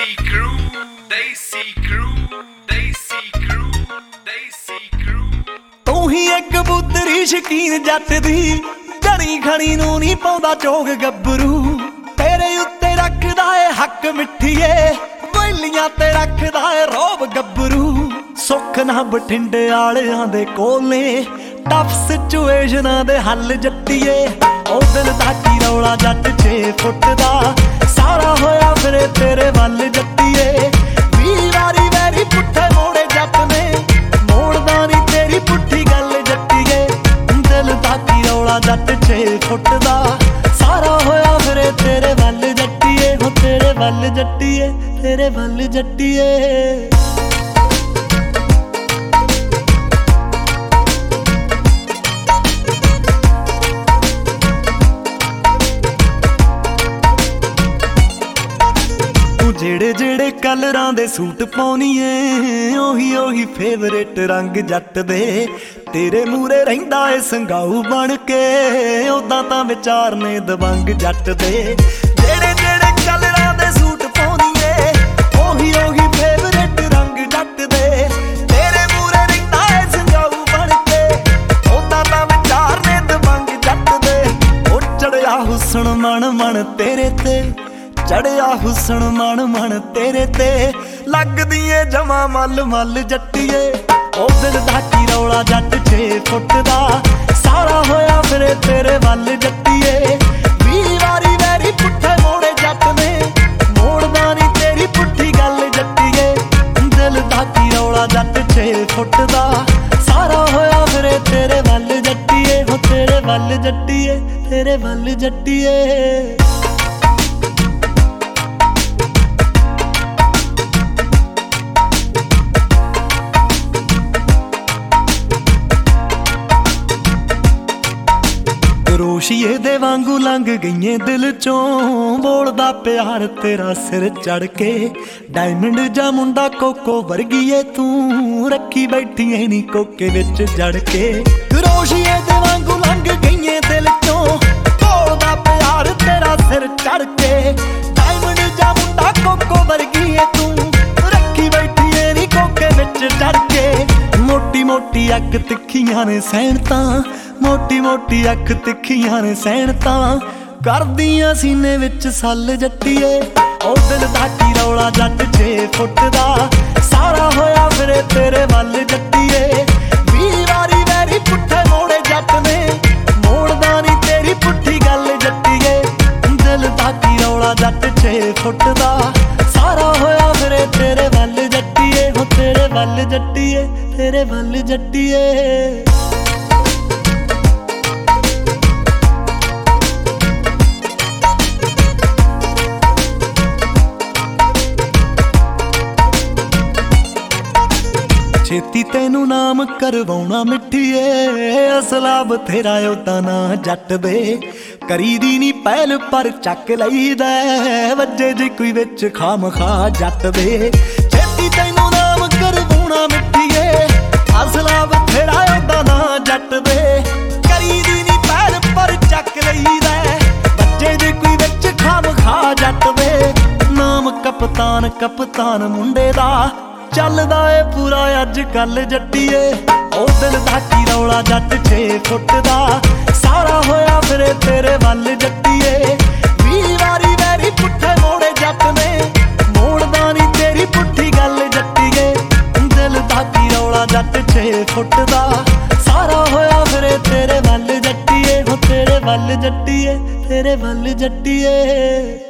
Desi crew, Desi crew, Desi crew, Desi crew। ਤੂੰ ਹੀ ਇੱਕ ਕਬੂਤਰੀ ਸ਼ਕੀਨ ਜੱਟ ਦੀ, ਘਣੀ ਖਣੀ ਨੂੰ ਨਹੀਂ ਪਾਉਂਦਾ ਚੋਗ ਗੱਭਰੂ। ਤੇਰੇ ਉੱਤੇ ਰੱਖਦਾ ਏ ਹੱਕ ਮਿੱਠੀਏ, ਵੈਲੀਆਂ ਤੇ ਰੱਖਦਾ ਏ ਰੋਬ ਗੱਭਰੂ। ਸੁੱਖ ਨਾ ਬਠਿੰਡੇ ਵਾਲਿਆਂ ਦੇ ਕੋਲੇ, ਟਫ ਸਿਚੁਏਸ਼ਨਾਂ ਦੇ ਹੱਲ ਜੱਟੀਏ। ਉਹ ਦਿਲ ਦਾ ਕੀ ਰੌਲਾ ਜੱਟ 6 ਫੁੱਟ ਦਾ, ਸਾਰਾ ਹੋਇਆ ਫਿਰੇ ਤੇਰੇ ਵੱਲ ਜੱਟੀਏ। 20 ਵਾਰੀ ਵੈਰੀ ਪੁੱਠੇ ਮੋੜੇ ਜੱਟ ਨੇ, ਮੋੜਦਾ ਨੀ ਤੇਰੀ ਪੁੱਠੀ ਗੱਲ ਜੱਟੀਏ। ਦਿਲ ਦਾ ਕੀ ਰੌਲਾ ਜੱਟ 6 ਫੁੱਟ ਦਾ, ਸਾਰਾ ਹੋਇਆ ਫਿਰੇ ਤੇਰੇ ਵੱਲ ਜੱਟੀਏ। ਹੋ ਤੇਰੇ ਵੱਲ ਜੱਟੀਏ, ਤੇਰੇ ਵੱਲ ਜੱਟੀਏ। ਜਿਹੜੇ ਜਿਹੜੇ ਕਲਰਾਂ ਦੇ ਸੂਟ ਪਾਉਣੀ ਏ, ਉਹੀ ਫੇਵਰੇਟ ਰੰਗ ਜੱਟ ਦੇ। ਤੇਰੇ ਮੂਰੇ ਰਹਿੰਦਾ ਏ ਸੰਗਾਊ ਬਣ ਕੇ, ਉਦਾਂ ਤਾਂ ਵਿਚਾਰ ਨੇ ਦਬੰਗ ਜੱਟ ਦੇ। ਜਿਹੜੇ ਜਿਹੜੇ ਕਲਰਾਂ ਦੇ ਸੂਟ ਪਾਉਣੀ ਏ, ਉਹੀ ਫੇਵਰੇਟ ਰੰਗ ਜੱਟ ਦੇ। ਤੇਰੇ ਮੂਰੇ ਰਹਿੰਦਾ ਏ ਸੰਗਾਊ ਬਣ ਕੇ, ਉਦਾਂ ਤਾਂ ਵਿਚਾਰ ਨੇ ਦਬੰਗ ਜੱਟ ਦੇ। ਉਹ ਚੜਿਆ ਹੁਸਨ ਮਣ ਮਣ ਤੇਰੇ ਤੇ, ਚੜਿਆ ਹੁਸਨ ਮਣ ਮਣ ਤੇਰੇ ਤੇ, ਲੱਗਦੀ ਏ ਜਮਾ ਮੱਲ ਮੱਲ ਜੱਟੀਏ। ਉਹ ਦਿਲ ਦਾ ਕੀ ਰੌਲਾ ਜੱਟ 6 ਫੁੱਟ ਦਾ, ਸਾਰਾ ਹੋਇਆ ਫਿਰੇ ਤੇਰੇ ਵੱਲ ਜੱਟੀਏ। 20 ਵਾਰੀ ਵੈਰੀ ਪੁੱਠੇ ਮੋੜੇ ਜੱਟ ਨੇ, ਮੋੜਦਾ ਨੀ ਤੇਰੀ ਪੁੱਠੀ ਗੱਲ ਜੱਟੀਏ। ਦਿਲ ਦਾ ਕੀ ਰੌਲਾ ਜੱਟ 6 ਫੁੱਟ ਦਾ, ਸਾਰਾ ਹੋਇਆ ਫਿਰੇ ਤੇਰੇ ਵੱਲ ਜੱਟੀਏ। ਹੋ ਤੇਰੇ ਵੱਲ ਜੱਟੀਏ, ਤੇਰੇ ਵੱਲ ਜੱਟੀਏ। ਰੋਸ਼ੀਏ ਦੇ ਵਾਂਗੂ ਲੰਘ ਗਈਏ ਦਿਲ ਚੋਂ, ਬੋਲਦਾ ਪਿਆਰ ਤੇਰਾ ਸਿਰ ਚੜ ਕੇ। ਡਾਇਮੰਡ ਜਾ ਮੁੰਡਾ ਕੋਕੋ ਵਰਗੀਏ ਤੂੰ, ਰੱਖੀ ਬੈਠੀ ਐ ਨੀ ਕੋਕੇ ਵਿੱਚ ਜੜ ਕੇ। ਰੋਸ਼ੀਏ ਦੇ ਵਾਂਗੂ ਲੰਘ ਗਈਏ ਦਿਲ ਚੋਂ, ਬੋਲਦਾ ਪਿਆਰ ਤੇਰਾ ਸਿਰ ਚੜ ਕੇ। ਡਾਇਮੰਡ ਜਾ ਮੁੰਡਾ ਕੋਕੋ ਵਰਗੀਏ ਤੂੰ, ਰੱਖੀ ਬੈਠੀ ਐ ਨੀ ਕੋਕੇ ਵਿੱਚ ਜੜ ਕੇ। ਮੋਟੀ ਮੋਟੀ ਅੱਖ ਤਿੱਖੀਆਂ ਨੇ ਸੈਣਤਾਂ, ਮੋਟੀ ਮੋਟੀ ਅੱਖ ਤਿੱਖੀਆਂ ਨੇ ਸੈਣਤਾਂ, ਕਰਦੀਆਂ ਸੀਨੇ ਵਿੱਚ ਸੱਲ ਜੱਟੀਏ। ਉਹ ਦਿਲ ਦਾ ਕੀ ਰੌਲਾ ਜੱਟ 6 ਫੁੱਟ ਦਾ, ਸਾਰਾ ਹੋਇਆ ਫਿਰੇ ਤੇਰੇ ਵੱਲ ਜੱਟੀਏ। 20 ਵਾਰੀ ਵੈਰੀ ਪੁੱਠੇ ਮੋੜੇ ਜੱਟ ਨੇ, ਮੋੜਦਾ ਨੀ ਤੇਰੀ ਪੁੱਠੀ ਗੱਲ ਜੱਟੀਏ। ਦਿਲ ਦਾ ਕੀ ਰੌਲਾ ਜੱਟ 6 ਫੁੱਟ ਦਾ, ਸਾਰਾ ਹੋਇਆ ਫਿਰੇ ਤੇਰੇ ਵੱਲ ਜੱਟੀਏ। ਹੋ ਤੇਰੇ ਵੱਲ ਜੱਟੀਏ, ਤੇਰੇ ਵੱਲ ਜੱਟੀਏ। ਛੇਤੀ ਤੈਨੂੰ ਨਾਮ ਕਰਵਾਉਣਾ ਮਿੱਠੀਏ, ਅਸਲਾ ਬਥੇਰਾ ਉਹਦਾ ਨਾ ਜੱਟ ਦੇ। ਕਰੀਦੀ ਨੀ ਪਹਿਲ ਪਰ ਚੱਕ ਲਈਦਾ, ਵੱਜੇ ਜੇ ਕੋਈ ਵਿੱਚ ਖਾਮਖਾ ਜੱਟ ਦੇ। ਛੇਤੀ ਤੈਨੂੰ ਨਾਮ ਕਰਵਾਉਣਾ ਮਿੱਠੀਏ, ਅਸਲਾ ਬਥੇਰਾ ਉਹਦਾ ਨਾ ਜੱਟ ਦੇ। ਕਰੀਦੀ ਨੀ ਪਹਿਲ ਪਰ ਚੱਕ ਲਈਦਾ, ਵੱਜੇ ਜੇ ਕੋਈ ਵਿੱਚ ਖਾਮਖਾ ਜੱਟ ਦੇ। ਨਾਮ ਕਪਤਾਨ ਕਪਤਾਨ ਮੁੰਡੇ ਦਾ, ਚੱਲਦਾ ਏ ਪੂਰਾ ਅੱਜ ਕੱਲ ਜੱਟੀਏ। ਉਹ ਦਿਲ ਦਾ ਕੀ ਰੌਲਾ ਜੱਟ 6 ਫੁੱਟ ਦਾ, ਸਾਰਾ ਹੋਇਆ ਫਿਰੇ ਤੇਰੇ ਵੱਲ ਜੱਟੀਏ। 20 ਵਾਰੀ ਵੈਰੀ ਪੁੱਠੇ ਮੋੜੇ ਜੱਟ ਨੇ, ਮੋੜਦਾ ਨੀ ਤੇਰੀ ਪੁੱਠੀ ਗੱਲ ਜੱਟੀਏ। ਦਿਲ ਦਾ ਕੀ ਰੌਲਾ ਜੱਟ 6 ਫੁੱਟ ਦਾ, ਸਾਰਾ ਹੋਇਆ ਫਿਰੇ ਤੇਰੇ ਵੱਲ ਜੱਟੀਏ। ਹੋ ਤੇਰੇ ਵੱਲ ਜੱਟੀਏ, ਤੇਰੇ ਵੱਲ ਜੱਟੀਏ।